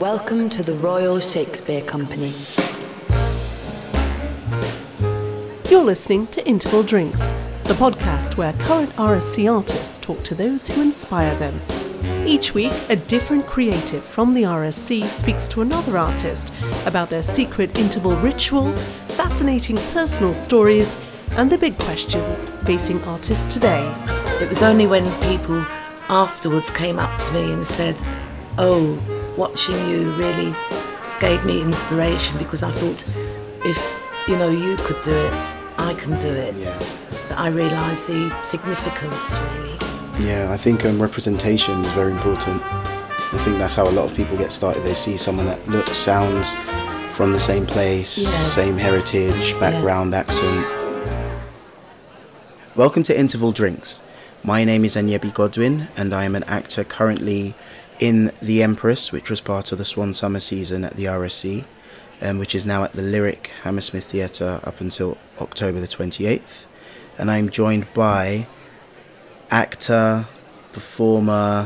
Welcome to the Royal Shakespeare Company. You're listening to Interval Drinks, the podcast where current RSC artists talk to those who inspire them. Each week, a different creative from the RSC speaks to another artist about their secret interval rituals, fascinating personal stories, and the big questions facing artists today. It was only when people afterwards came up to me and said, "Oh, watching you really gave me inspiration, because I thought, if you could do it, I can do it." That I realised the significance, really. Yeah, I think representation is very important. I think that's how a lot of people get started. They see someone that looks, sounds from the same place, same heritage, background, accent. Welcome to Interval Drinks. My name is Anyebi Godwin, and I am an actor currently in The Empress, which was part of the Swan Summer season at the RSC, which is now at the Lyric Hammersmith Theatre up until October the 28th. And I'm joined by actor, performer,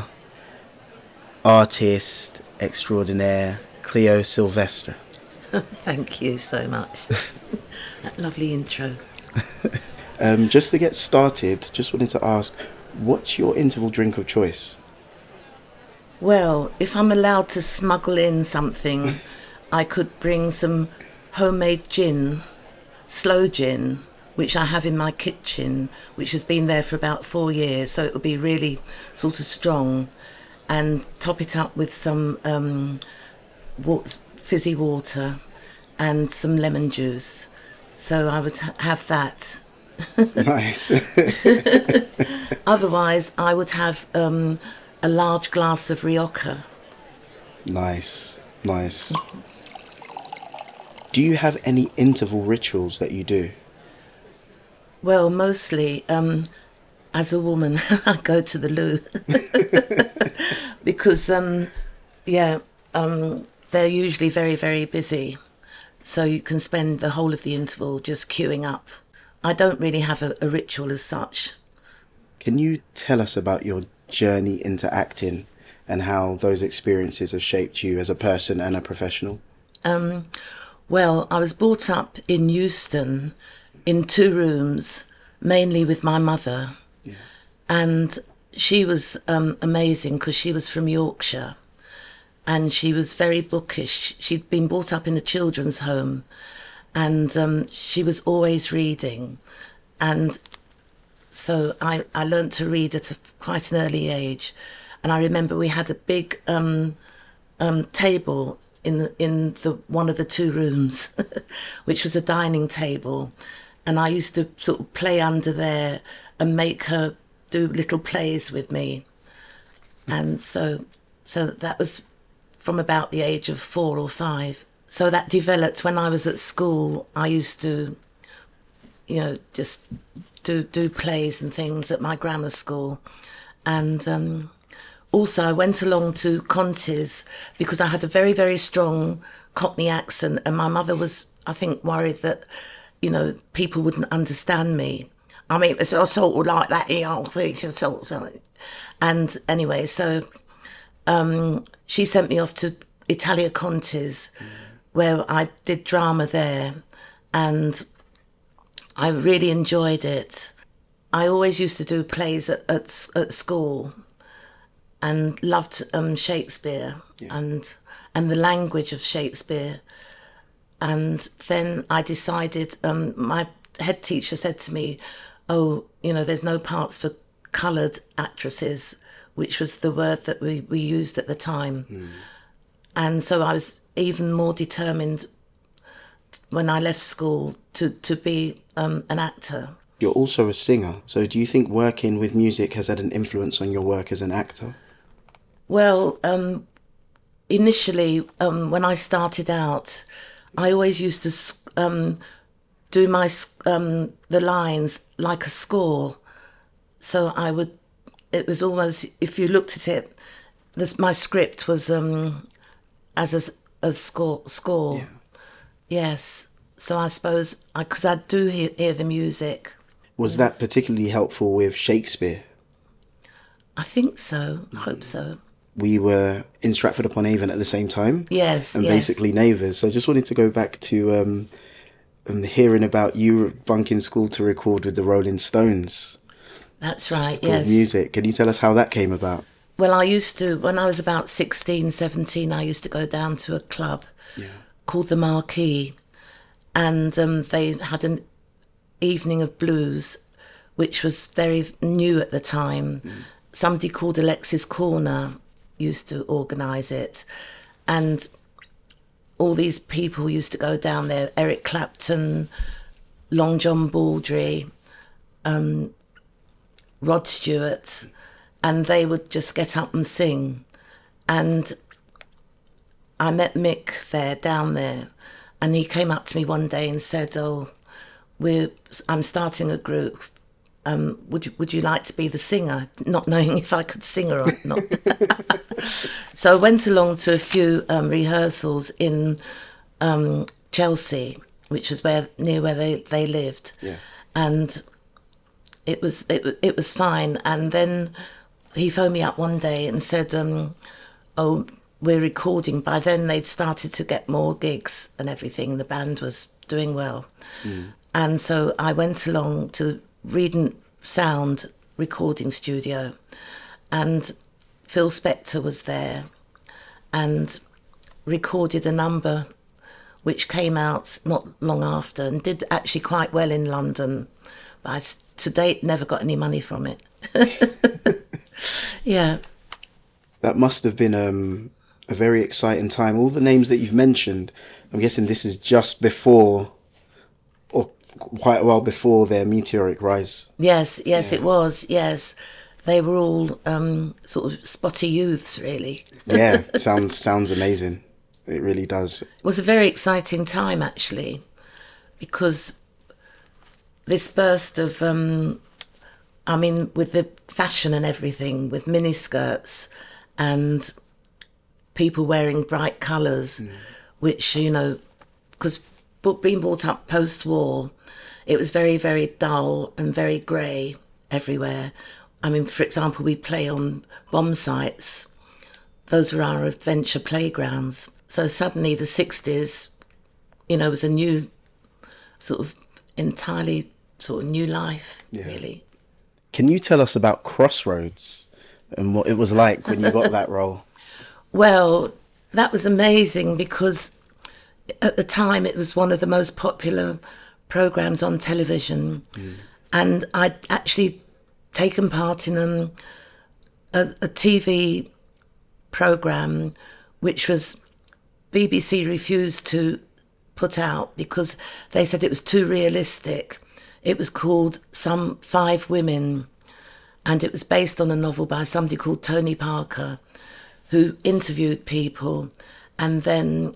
artist extraordinaire, Cleo Sylvester. Thank you so much. That lovely intro. Just to get started, just wanted to ask, what's your interval drink of choice? Well, if I'm allowed to smuggle in something, I could bring some homemade gin, sloe gin, which I have in my kitchen, which has been there for about 4 years, so it'll be really sort of strong, and top it up with some fizzy water and some lemon juice. So I would have that. Nice. Otherwise, I would have a large glass of Rioja. Nice. Do you have any interval rituals that you do? Well, mostly, as a woman, I go to the loo. Because, they're usually very, very busy. So you can spend the whole of the interval just queuing up. I don't really have a ritual as such. Can you tell us about your journey into acting and how those experiences have shaped you as a person and a professional? Well, I was brought up in Euston in 2 rooms, mainly with my mother. Yeah. And she was amazing because she was from Yorkshire and she was very bookish. She'd been brought up in a children's home and she was always reading. And so I learnt to read at quite an early age. And I remember we had a big table in one of the 2 rooms, which was a dining table. And I used to sort of play under there and make her do little plays with me. And so that was from about the age of 4 or 5. So that developed when I was at school. I used to, just do plays and things at my grammar school. And also I went along to Conti's because I had a very, very strong Cockney accent, and my mother was, I think, worried that, people wouldn't understand me. I mean, it's sort of like that, And anyway, so she sent me off to Italia Conti's, where I did drama there, and I really enjoyed it. I always used to do plays at school and loved Shakespeare and the language of Shakespeare. And then I decided, my head teacher said to me, there's no parts for coloured actresses, which was the word that we used at the time. And so I was even more determined when I left school to be an actor. You're also a singer, so do you think working with music has had an influence on your work as an actor? Well, initially, when I started out, I always used to do the lines like a score. So it was almost, if you looked at it, my script was as a score. Yeah. Yes. So I suppose, because I do hear the music. Was that particularly helpful with Shakespeare? I think so. I hope so. we were in Stratford-upon-Avon at the same time. Yes, and yes. basically neighbours. So I just wanted to go back to hearing about you bunking school to record with the Rolling Stones. That's right, Called yes. Music. Can you tell us how that came about? Well, I used to, when I was about 16, 17, I used to go down to a club called the Marquee, and they had an evening of blues, which was very new at the time. Somebody called Alexis Corner used to organise it, and all these people used to go down there, Eric Clapton, Long John Baldry, Rod Stewart, and they would just get up and sing. And I met Mick there, down there, and he came up to me one day and said, I'm starting a group. Would you like to be the singer? Not knowing if I could sing or not. So I went along to a few rehearsals in Chelsea, which was near where they lived. Yeah. And it was fine. And then he phoned me up one day and said, we're recording. By then they'd started to get more gigs and everything. The band was doing well. And so I went along to Reading Sound recording studio, and Phil Spector was there and recorded a number which came out not long after and did actually quite well in London, but I've to date never got any money from it. Yeah. That must have been a very exciting time. All the names that you've mentioned, I'm guessing this is just before, or quite a while before, their meteoric rise. Yes, it was, yes. They were all sort of spotty youths, really. Yeah, sounds amazing. It really does. It was a very exciting time, actually, because this burst of, with the fashion and everything, with miniskirts and people wearing bright colours, which, because being brought up post-war, it was very, very dull and very grey everywhere. For example, we play on bomb sites. Those were our adventure playgrounds. So suddenly the 60s, was a new entirely new life, really. Can you tell us about Crossroads and what it was like when you got that role? Well, that was amazing because at the time it was one of the most popular programmes on television. And I'd actually taken part in a TV programme which was BBC refused to put out because they said it was too realistic. It was called Some 5 Women, and it was based on a novel by somebody called Tony Parker, who interviewed people and then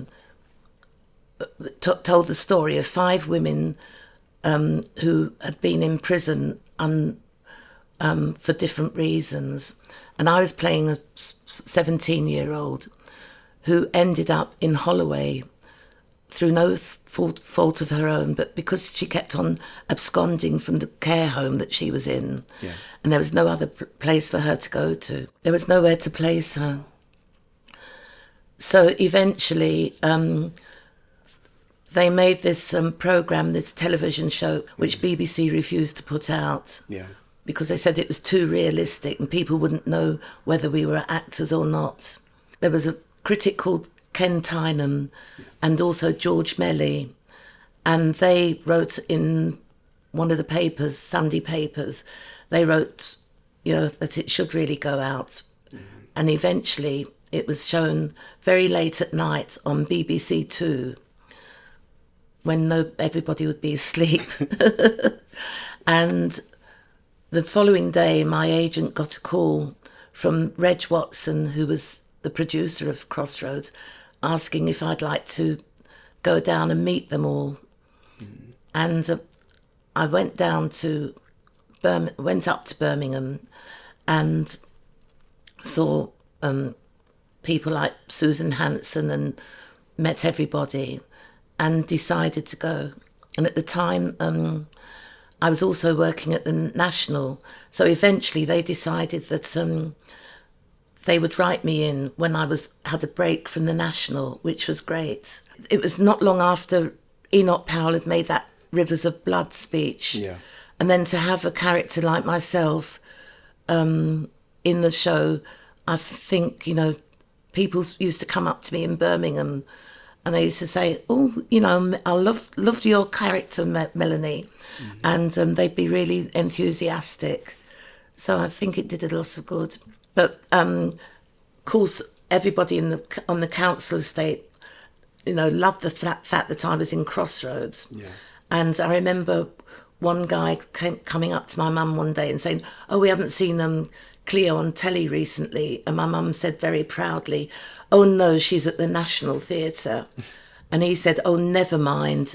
told the story of 5 women who had been in prison for different reasons. And I was playing a 17-year-old who ended up in Holloway through no fault of her own, but because she kept on absconding from the care home that she was in, and there was no other place for her to go to. There was nowhere to place her. So eventually they made this programme, this television show, which BBC refused to put out because they said it was too realistic and people wouldn't know whether we were actors or not. There was a critic called Ken Tynham and also George Melly, and they wrote in one of the papers, Sunday papers, they wrote, that it should really go out. And eventually it was shown very late at night on BBC Two when everybody would be asleep. And the following day, my agent got a call from Reg Watson, who was the producer of Crossroads, asking if I'd like to go down and meet them all. And I went up to Birmingham and saw people like Susan Hanson and met everybody and decided to go. And at the time, I was also working at the National. So eventually they decided that they would write me in when I had a break from the National, which was great. It was not long after Enoch Powell had made that Rivers of Blood speech. Yeah. And then to have a character like myself in the show, I think, you know, people used to come up to me in Birmingham and they used to say, oh, you know, I loved your character, Melanie. And they'd be really enthusiastic. So I think it did a lot of good. But, of course, everybody on the council estate, you know, loved the fact that I was in Crossroads. Yeah. And I remember one guy coming up to my mum one day and saying, oh, we haven't seen Cleo on telly recently. And my mum said very proudly, oh, no, she's at the National Theatre. And he said, oh, never mind.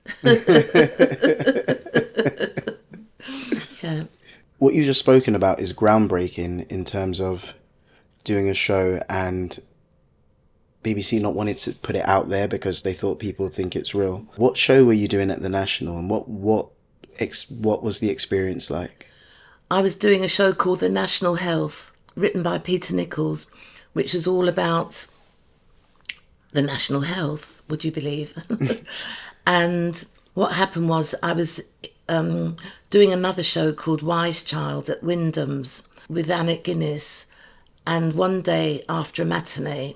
Yeah. What you've just spoken about is groundbreaking in terms of doing a show and BBC not wanting to put it out there because they thought people would think it's real. What show were you doing at the National, and what was the experience like? I was doing a show called The National Health, written by Peter Nichols, which was all about the national health, would you believe? And what happened was I was doing another show called Wise Child at Wyndham's with Annette Guinness. And one day after a matinee,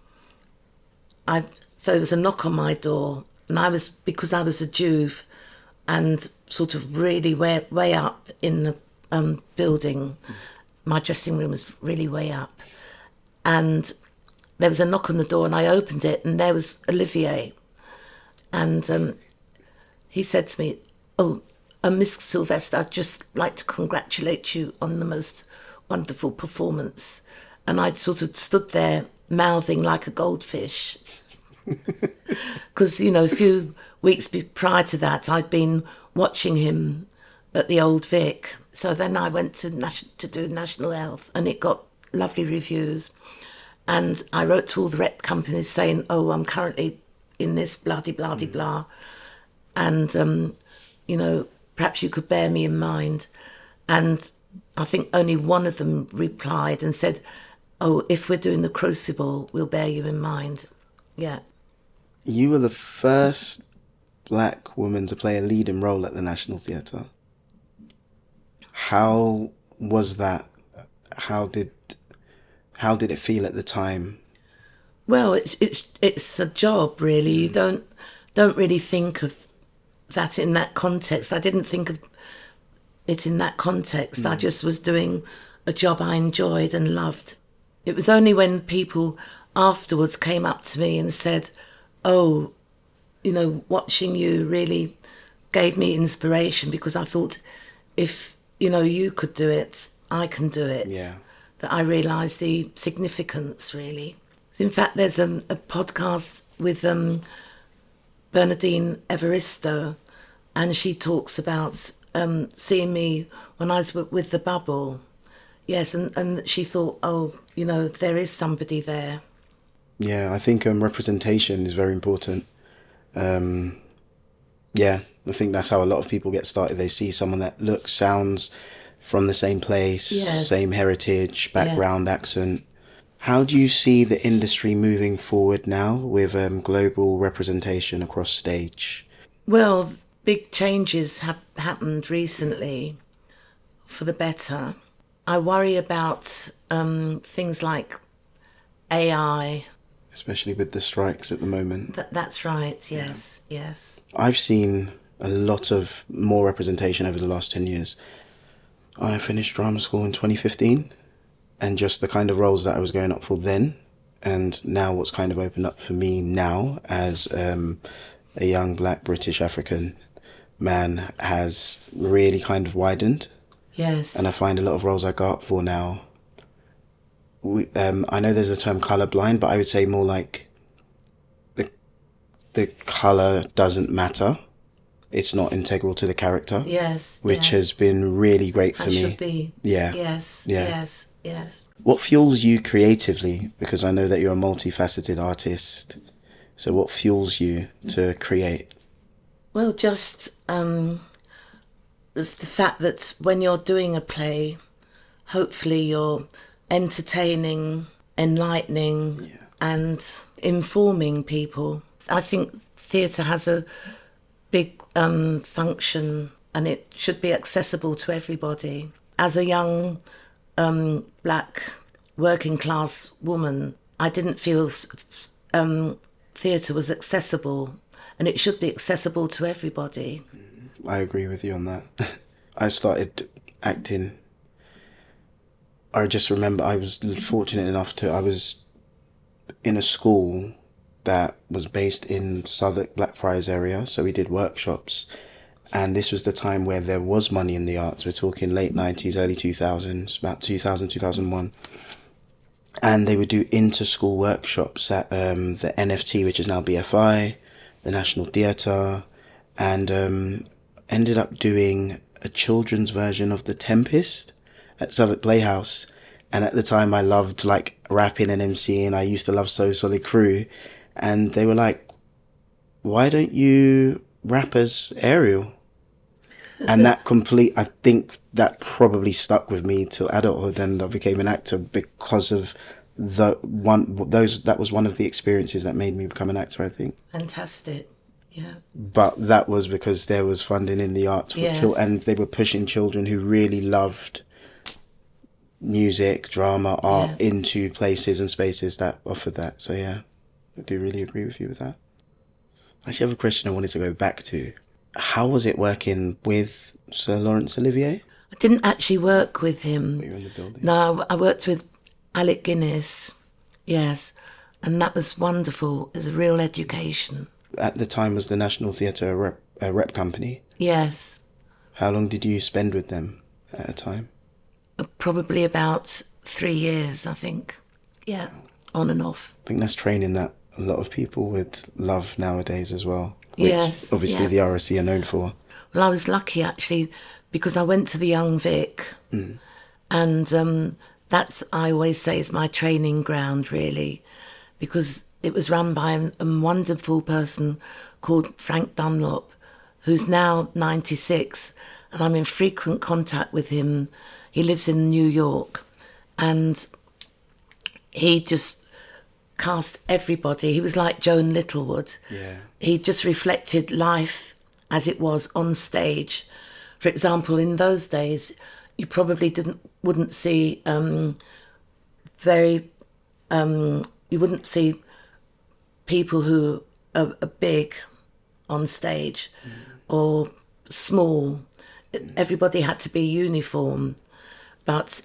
so there was a knock on my door, and because I was a Juve and sort of really way up in the building, my dressing room was really way up. And there was a knock on the door and I opened it and there was Olivier. And he said to me, oh, Miss Sylvester, I'd just like to congratulate you on the most wonderful performance. And I'd sort of stood there mouthing like a goldfish. Because, you know, a few weeks prior to that, I'd been watching him at the Old Vic. So then I went to do National Health and it got lovely reviews. And I wrote to all the rep companies saying, oh, I'm currently in this blah-de-blah-de-blah. And, you know, perhaps you could bear me in mind. And I think only one of them replied and said, oh, if we're doing The Crucible, we'll bear you in mind. Yeah. You were the first black woman to play a leading role at the National Theatre. How was that? How did it feel at the time? Well, it's a job, really. You don't really think of that in that context. I didn't think of it in that context. I just was doing a job I enjoyed and loved. It was only when people afterwards came up to me and said, oh, you know, watching you really gave me inspiration, because I thought, if, you know, you could do it, I can do it. Yeah. That I realised the significance, really. In fact, there's a podcast with Bernadine Evaristo, and she talks about seeing me when I was with the Bubble. Yes, and she thought, oh, you know, there is somebody there. Yeah, I think representation is very important. Yeah, I think that's how a lot of people get started. They see someone that looks, sounds from the same place, yes, same heritage, background, accent. How do you see the industry moving forward now with global representation across stage? Well, big changes have happened recently for the better. I worry about things like AI. Especially with the strikes at the moment. That's right, yes, yeah. Yes. I've seen a lot of more representation over the last 10 years. I finished drama school in 2015, and just the kind of roles that I was going up for then, and now what's kind of opened up for me now as a young black British African man has really kind of widened. Yes. And I find a lot of roles I go up for now, I know there's a term colourblind, but I would say more like the colour doesn't matter. It's not integral to the character. Yes. Which has been really great for me. Should be. Yeah. Yes. Yeah. Yes. Yes. What fuels you creatively? Because I know that you're a multifaceted artist. So what fuels you to create? Well, just the fact that when you're doing a play, hopefully you're entertaining, enlightening, and informing people. I think theatre has a big function, and it should be accessible to everybody. As a young black working class woman, I didn't feel theatre was accessible, and it should be accessible to everybody. I agree with you on that. I started acting. I just remember I was fortunate enough I was in a school that was based in Southwark, Blackfriars area, so we did workshops, and this was the time where there was money in the arts. We're talking late 90s, early 2000s, about 2000, 2001. And they would do inter-school workshops at the NFT, which is now BFI, the National Theatre, and ended up doing a children's version of The Tempest at Southwark Playhouse. And at the time I loved like rapping and MCing. I used to love So Solid Crew. And they were like, why don't you rap as Ariel? And that I think that probably stuck with me till adulthood, and I became an actor because of that was one of the experiences that made me become an actor, I think. Fantastic. Yeah. But that was because there was funding in the arts for children, and they were pushing children who really loved music, drama, art into places and spaces that offered that. So yeah, I do really agree with you with that. I actually have a question I wanted to go back to. How was it working with Sir Laurence Olivier? I didn't actually work with him. But you were in the building. No, I worked with Alec Guinness, yes, and that was wonderful. It was a real education. At the time, was the National Theatre a rep company? Yes. How long did you spend with them at a time? Probably about 3 years, I think. Yeah, on and off. I think that's training that a lot of people would love nowadays as well. Which yes. Obviously the RSC are known for. Well, I was lucky actually because I went to the Young Vic and that's, I always say, is my training ground really, because it was run by a wonderful person called Frank Dunlop, who's now 96, and I'm in frequent contact with him. He lives in New York, and he just cast everybody. He was like Joan Littlewood. Yeah. He just reflected life as it was on stage. For example, in those days, you probably wouldn't see you wouldn't see people who are big on stage or small. Everybody had to be uniform, but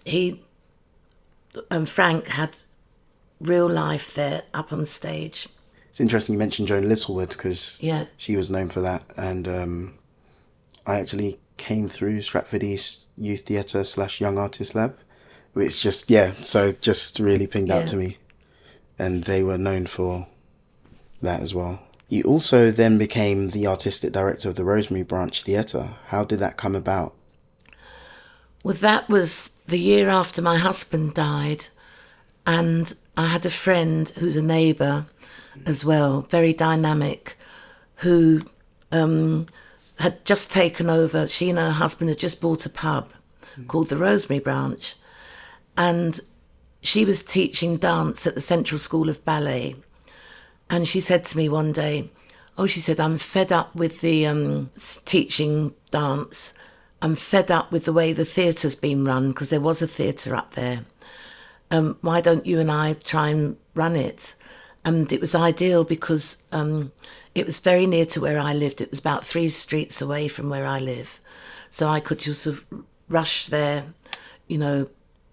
Frank had real life there up on stage. It's interesting you mentioned Joan Littlewood because she was known for that, and I actually came through Stratford East Youth Theatre / Young Artist Lab, which just really pinged out to me, and they were known for that as well. You also then became the artistic director of the Rosemary Branch Theatre. How did that come about? Well, that was the year after my husband died, and I had a friend who's a neighbour as well, very dynamic, who had just taken over. She and her husband had just bought a pub called the Rosemary Branch, and she was teaching dance at the Central School of Ballet. And she said to me one day, she said, I'm fed up with the teaching dance. I'm fed up with the way the theatre's been run, because there was a theatre up there. Why don't you and I try and run it? And it was ideal because it was very near to where I lived. It was about 3 streets away from where I live. So I could just sort of rush there, to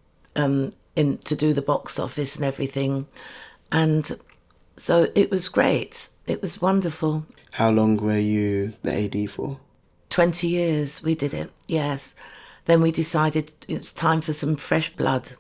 do the box office and everything. And so it was great. It was wonderful. How long were you the AD for? 20 years we did it, yes. Then we decided it's time for some fresh blood.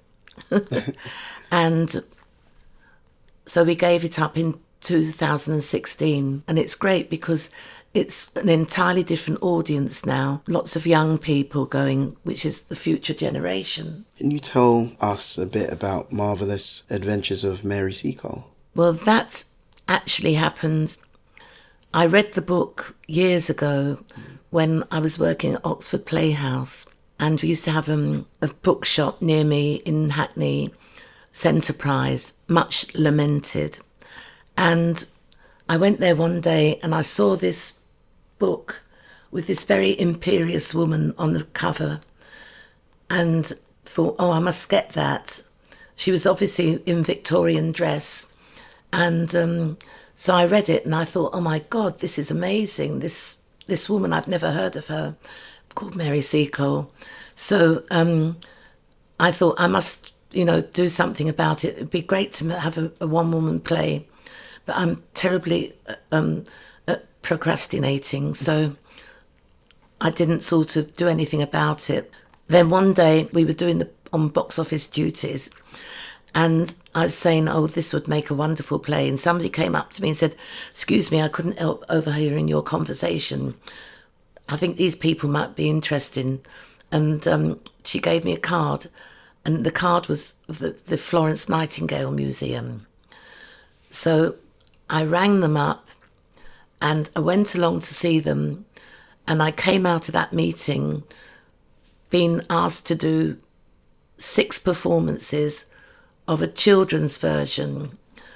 And so we gave it up in 2016. And it's great because it's an entirely different audience now. Lots of young people going, which is the future generation. Can you tell us a bit about Marvellous Adventures of Mary Seacole? Well, that actually happened. I read the book years ago when I was working at Oxford Playhouse, and we used to have a bookshop near me in Hackney, Centre Prize, much lamented. And I went there one day and I saw this book with this very imperious woman on the cover and thought, oh, I must get that. She was obviously in Victorian dress. And so I read it and I thought, oh my God, this is amazing. This woman, I've never heard of her, called Mary Seacole. So I thought I must, do something about it. It'd be great to have a one-woman play. But I'm terribly procrastinating, so I didn't sort of do anything about it. Then one day we were doing on box office duties, and I was saying, oh, this would make a wonderful play. And somebody came up to me and said, excuse me, I couldn't help overhearing your conversation. I think these people might be interested. And she gave me a card, and the card was of the Florence Nightingale Museum. So I rang them up and I went along to see them, and I came out of that meeting being asked to do 6 performances of a children's version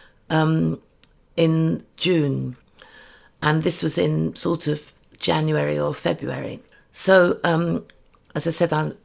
in June, and this was in sort of January or February. So as I said, I'm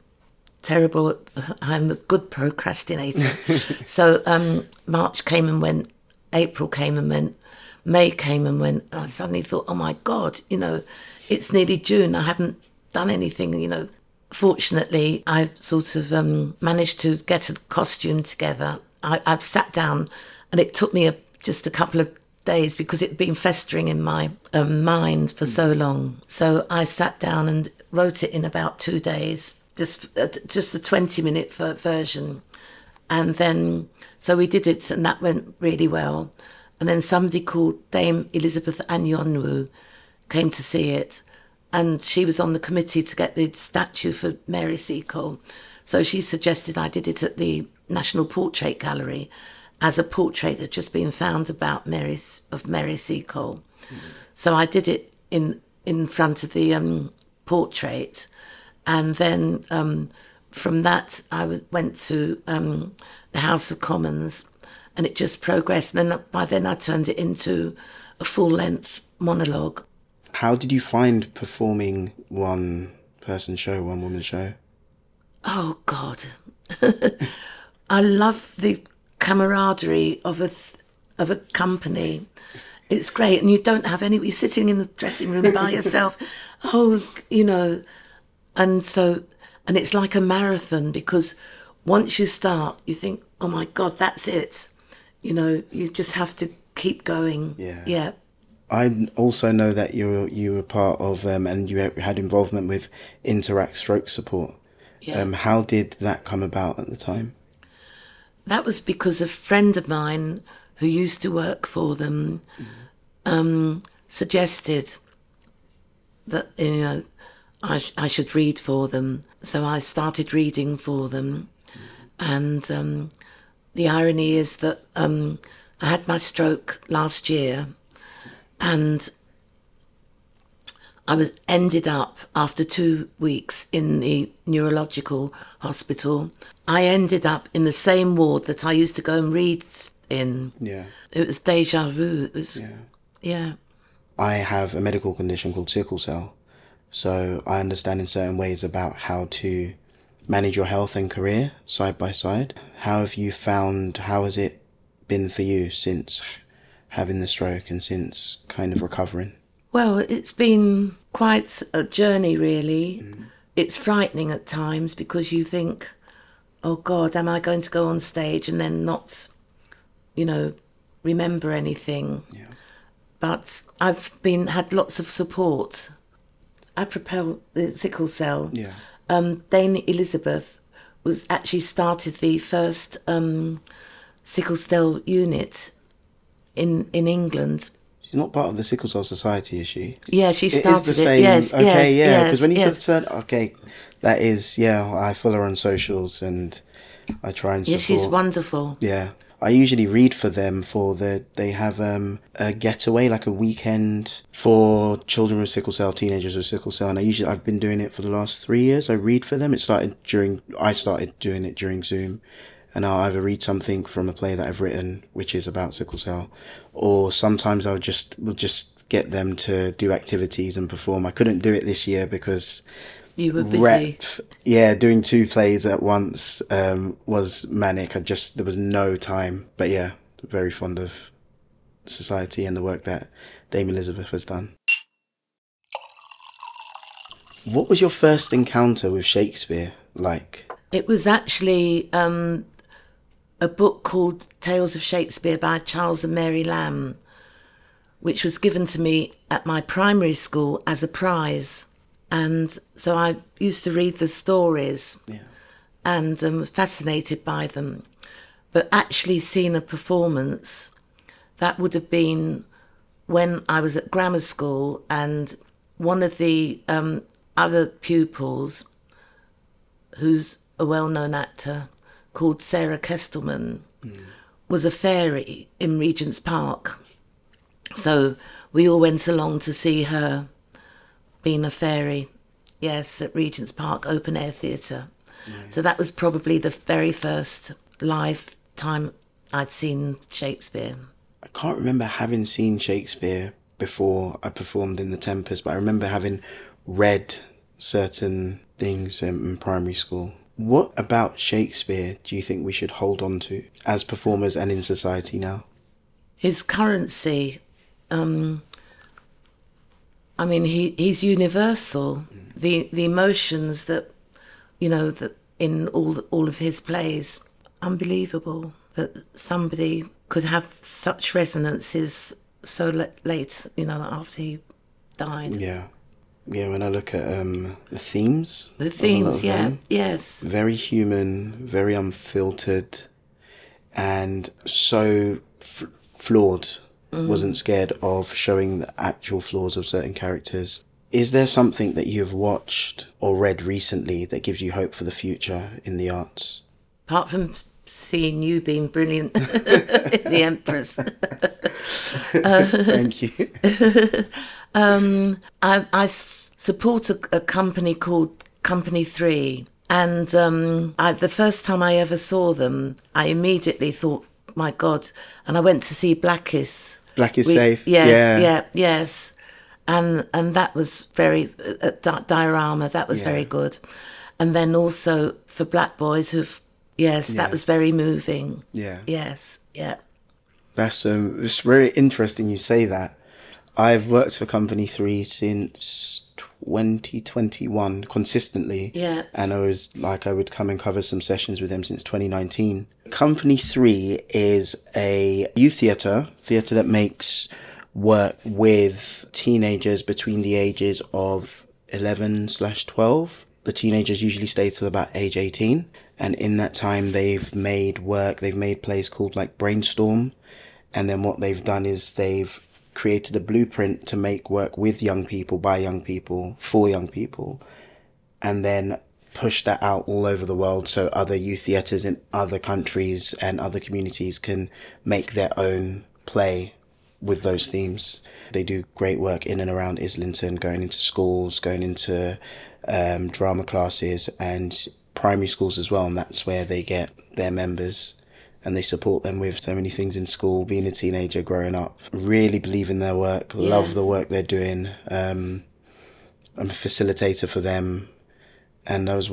a good procrastinator. So March came and went, April came and went, May came and went, and I suddenly thought, oh my God, it's nearly June, I haven't done anything, Fortunately, I sort of managed to get a costume together. I've sat down, and it took me just a couple of days because it had been festering in my mind for so long. So I sat down and wrote it in about 2 days, just a 20-minute version. And then, so we did it, and that went really well. And then somebody called Dame Elizabeth Anyonwu came to see it, and she was on the committee to get the statue for Mary Seacole. So she suggested I did it at the National Portrait Gallery as a portrait had just been found about Mary Seacole. Mm-hmm. So I did it in front of the portrait, and then from that I went to the House of Commons, and it just progressed. And then by then I turned it into a full-length monologue. How did you find performing one-person show, one-woman show? Oh, God. I love the camaraderie of a company. It's great. And you don't have you're sitting in the dressing room by yourself. And it's like a marathon, because once you start, you think, oh my God, that's it. You just have to keep going. Yeah. I also know that you were part of and you had involvement with Interact Stroke Support. Yeah. How did that come about at the time? That was because a friend of mine who used to work for them suggested that I should read for them. So I started reading for them, and the irony is that I had my stroke last year. And I ended up, after 2 weeks in the neurological hospital, I ended up in the same ward that I used to go and read in. Yeah. It was déjà vu. It was, yeah. I have a medical condition called sickle cell. So I understand in certain ways about how to manage your health and career side by side. How has it been for you since having the stroke and since kind of recovering? Well, it's been quite a journey, really. It's frightening at times because you think, oh God, am I going to go on stage and then not, remember anything? Yeah. But I've had lots of support. Apropos the sickle cell, yeah. Dame Elizabeth started the first sickle cell unit in England. She's not part of the Sickle Cell Society, is she? Yeah, she started the same. Yes, okay, yes, yeah. Because when you said, okay, that is, I follow her on socials and I try and support. Yeah, she's wonderful. Yeah. I usually read for them they have a getaway, like a weekend for children with sickle cell, teenagers with sickle cell, and I've been doing it for the last 3 years. I read for them. I started doing it during Zoom, and I'll either read something from a play that I've written, which is about sickle cell, or sometimes will just get them to do activities and perform. I couldn't do it this year because you were busy. Doing 2 plays at once was manic. There was no time. But yeah, very fond of Society and the work that Dame Elizabeth has done. What was your first encounter with Shakespeare like? It was actually a book called Tales of Shakespeare by Charles and Mary Lamb, which was given to me at my primary school as a prize. And so I used to read the stories and was fascinated by them. But actually seeing a performance, that would have been when I was at grammar school, and one of the other pupils, who's a well-known actor called Sarah Kestelman, was a fairy in Regent's Park. So we all went along to see her being a fairy, yes, at Regent's Park Open Air Theatre. Nice. So that was probably the very first live time I'd seen Shakespeare. I can't remember having seen Shakespeare before I performed in The Tempest, but I remember having read certain things in primary school. What about Shakespeare do you think we should hold on to as performers and in society now? His currency, he's universal. The emotions that, that in all of his plays, unbelievable that somebody could have such resonances so late, after he died. Yeah. Yeah, when I look at the themes. The themes, yes. Very human, very unfiltered, and so flawed. Wasn't scared of showing the actual flaws of certain characters. Is there something that you've watched or read recently that gives you hope for the future in the arts? Apart from seeing you being brilliant in The Empress. Thank you. I support a company called Company 3, and the first time I ever saw them, I immediately thought, my God, and I went to see Black is Safe. Yes. And that was very, Diorama, that was very good. And then also for Black Boys that was very moving. Yeah. Yes, yeah. That's it's very interesting you say that. I've worked for Company 3 since 2021 consistently. Yeah. And I would come and cover some sessions with them since 2019. Company 3 is a youth theatre that makes work with teenagers between the ages of 11/12. The teenagers usually stay till about age 18. And in that time, they've made plays called like Brainstorm. And then what they've done is they've created a blueprint to make work with young people, by young people, for young people, and then push that out all over the world so other youth theatres in other countries and other communities can make their own play with those themes. They do great work in and around Islington, going into schools, going into drama classes and primary schools as well, and that's where they get their members. And they support them with so many things in school, being a teenager, growing up. Really believe in their work, love the work they're doing. I'm a facilitator for them. And I was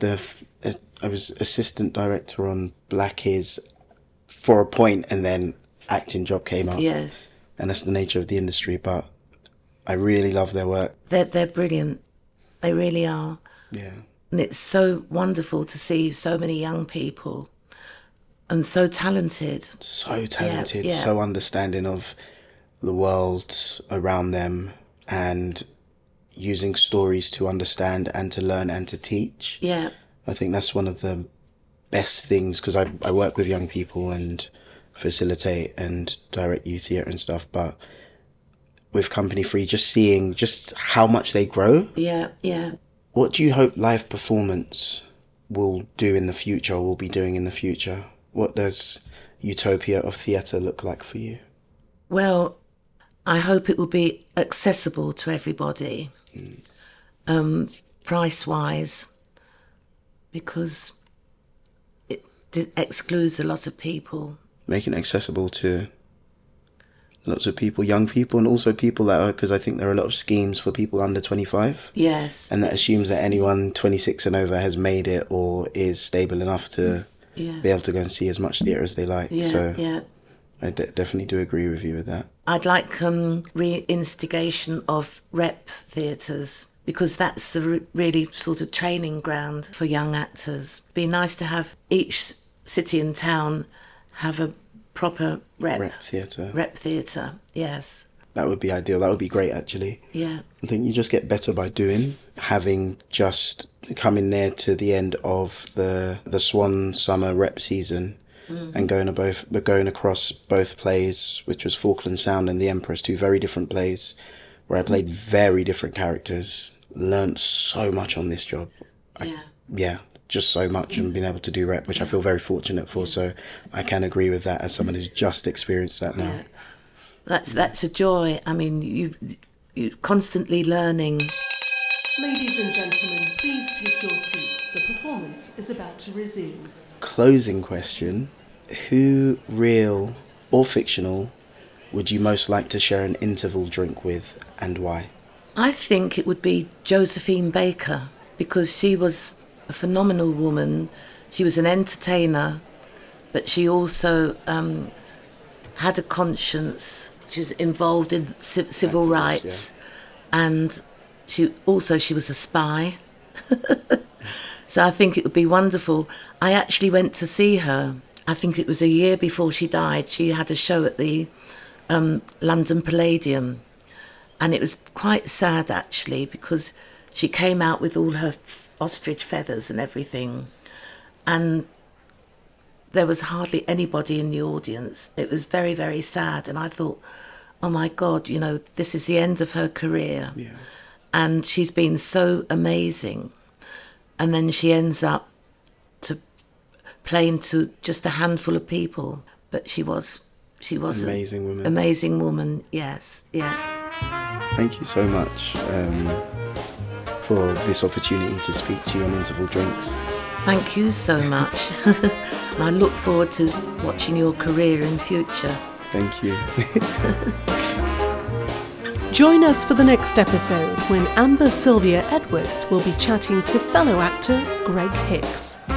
I was assistant director on Black Is for a point, and then acting job came up. Yes. And that's the nature of the industry, but I really love their work. They're brilliant. They really are. Yeah. And it's so wonderful to see so many young people. And so talented. So understanding of the world around them and using stories to understand and to learn and to teach. Yeah. I think that's one of the best things, because I work with young people and facilitate and direct youth theatre and stuff, but with Company 3, just seeing just how much they grow. Yeah. What do you hope live performance will do in the future, or will be doing in the future? What does utopia of theatre look like for you? Well, I hope it will be accessible to everybody, price-wise, because excludes a lot of people. Making it accessible to lots of people, young people, and also people that are, because I think there are a lot of schemes for people under 25. Yes. And that assumes that anyone 26 and over has made it or is stable enough to be able to go and see as much theatre as they like. I definitely do agree with you with that. I'd like reinstigation of rep theatres, because that's the really sort of training ground for young actors. It'd be nice to have each city and town have a proper rep theatre. Rep theatre, yes. That would be ideal. That would be great, actually. Yeah. I think you just get better by doing. Having just coming near to the end of the Swan Summer rep season and going across both plays, which was Falkland Sound and The Empress, two very different plays, where I played very different characters. Learned so much on this job. Just so much, and being able to do rep, which I feel very fortunate for. So I can agree with that as someone who's just experienced that now. That's a joy. I mean, you constantly learning. Ladies and gentlemen, please take your seats. The performance is about to resume. Closing question: who, real or fictional, would you most like to share an interval drink with, and why? I think it would be Josephine Baker, because she was a phenomenal woman. She was an entertainer, but she also had a conscience. She was involved in civil rights, and she was a spy. So I think it would be wonderful. I actually went to see her. I think it was a year before she died. She had a show at the London Palladium, and it was quite sad, actually, because she came out with all her ostrich feathers and everything, and there was hardly anybody in the audience. It was very, very sad, and I thought, oh my God, this is the end of her career. Yeah. And she's been so amazing, and then she ends up to playing to just a handful of people, but she was amazing woman. Amazing woman, yes, yeah. Thank you so much for this opportunity to speak to you on Interval Drinks. Thank you so much. And I look forward to watching your career in future. Thank you. Join us for the next episode when Amber Sylvia Edwards will be chatting to fellow actor Greg Hicks.